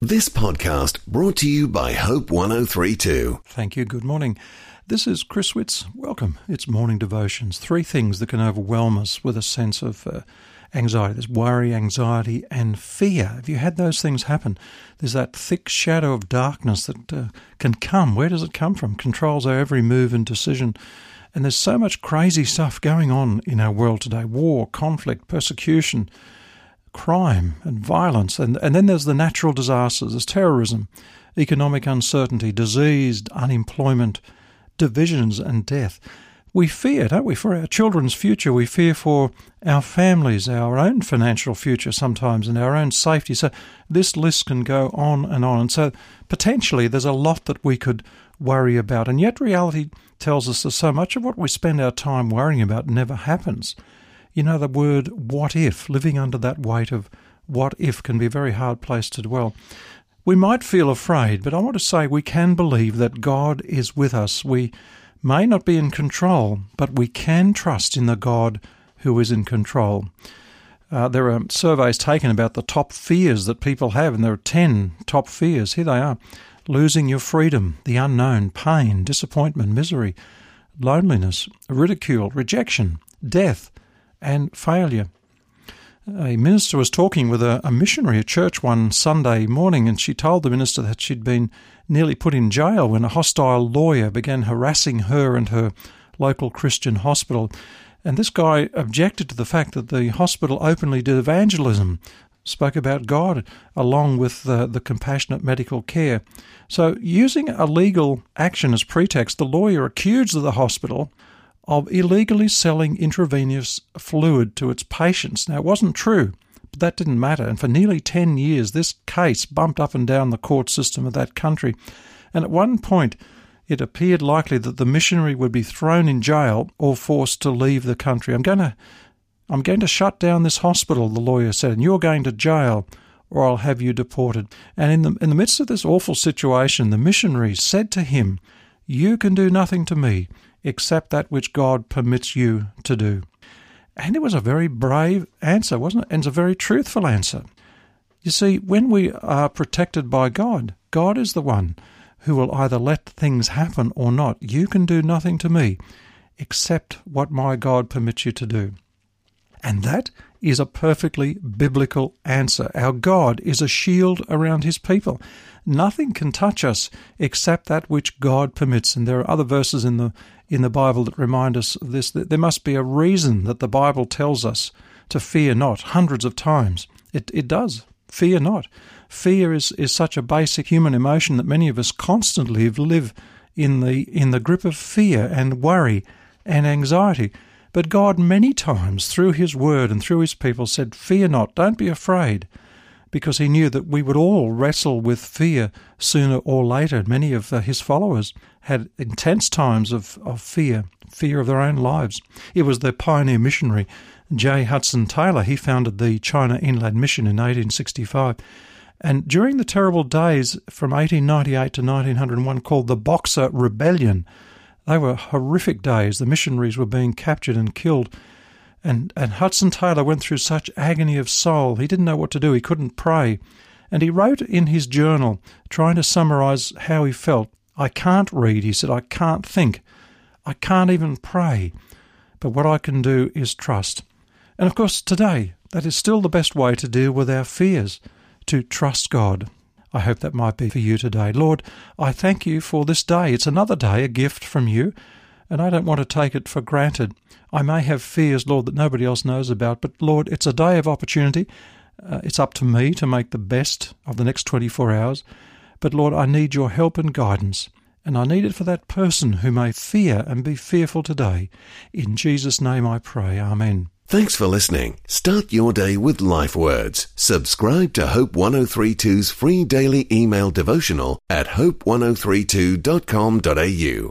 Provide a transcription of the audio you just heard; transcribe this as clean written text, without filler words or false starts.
This podcast brought to you by Hope 103.2. Thank you. Good morning. This is Chris Witts. Welcome. It's Morning Devotions. 3 things that can overwhelm us with a sense of anxiety. There's worry, anxiety, and fear. Have you had those things happen? There's that thick shadow of darkness that can come. Where does it come from? Controls our every move and decision. And there's so much crazy stuff going on in our world today. War, conflict, persecution, crime and violence. And then there's the natural disasters. There's terrorism, economic uncertainty, disease, unemployment, divisions and death. We fear, don't we, for our children's future. We fear for our families, our own financial future sometimes, and our own safety. So this list can go on. And so potentially there's a lot that we could worry about. And yet reality tells us that so much of what we spend our time worrying about never happens. You know, the word what if, living under that weight of what if, can be a very hard place to dwell. We might feel afraid, but I want to say we can believe that God is with us. We may not be in control, but we can trust in the God who is in control. There are surveys taken about the top fears that people have, and there are 10 top fears. Here they are: losing your freedom, the unknown, pain, disappointment, misery, loneliness, ridicule, rejection, death, and failure. A minister was talking with a missionary at church one Sunday morning, and she told the minister that she'd been nearly put in jail when a hostile lawyer began harassing her and her local Christian hospital. And this guy objected to the fact that the hospital openly did evangelism, spoke about God along with the compassionate medical care. So using a legal action as pretext, the lawyer accused the hospital of illegally selling intravenous fluid to its patients. Now, it wasn't true, but that didn't matter. And for nearly 10 years, this case bumped up and down the court system of that country. And at one point, it appeared likely that the missionary would be thrown in jail or forced to leave the country. I'm going to shut down this hospital, the lawyer said, and you're going to jail, or I'll have you deported. And in the midst of this awful situation, the missionary said to him, "You can do nothing to me except that which God permits you to do." And it was a very brave answer, wasn't it? And it's a very truthful answer. You see, when we are protected by God, God is the one who will either let things happen or not. You can do nothing to me except what my God permits you to do. And that is a perfectly biblical answer. Our God is a shield around his people. Nothing can touch us except that which God permits. And there are other verses in the Bible that remind us of this, that there must be a reason that the Bible tells us to fear not, hundreds of times. It does. Fear not. Fear is such a basic human emotion that many of us constantly live in the grip of fear and worry and anxiety. But God many times, through his word and through his people, said, "Fear not, don't be afraid," because he knew that we would all wrestle with fear sooner or later. Many of his followers had intense times of fear of their own lives. It was the pioneer missionary J. Hudson Taylor. He founded the China Inland Mission in 1865. And during the terrible days from 1898 to 1901, called the Boxer Rebellion, they were horrific days. The missionaries were being captured and killed. And Hudson Taylor went through such agony of soul. He didn't know what to do. He couldn't pray. And he wrote in his journal, trying to summarize how he felt. "I can't read," he said. "I can't think. I can't even pray. But what I can do is trust." And of course, today, that is still the best way to deal with our fears, to trust God. I hope that might be for you today. Lord, I thank you for this day. It's another day, a gift from you, and I don't want to take it for granted. I may have fears, Lord, that nobody else knows about, but Lord, it's a day of opportunity. It's up to me to make the best of the next 24 hours. But Lord, I need your help and guidance, and I need it for that person who may fear and be fearful today. In Jesus' name I pray. Amen. Thanks for listening. Start your day with Life Words. Subscribe to Hope 103.2's free daily email devotional at hope1032.com.au.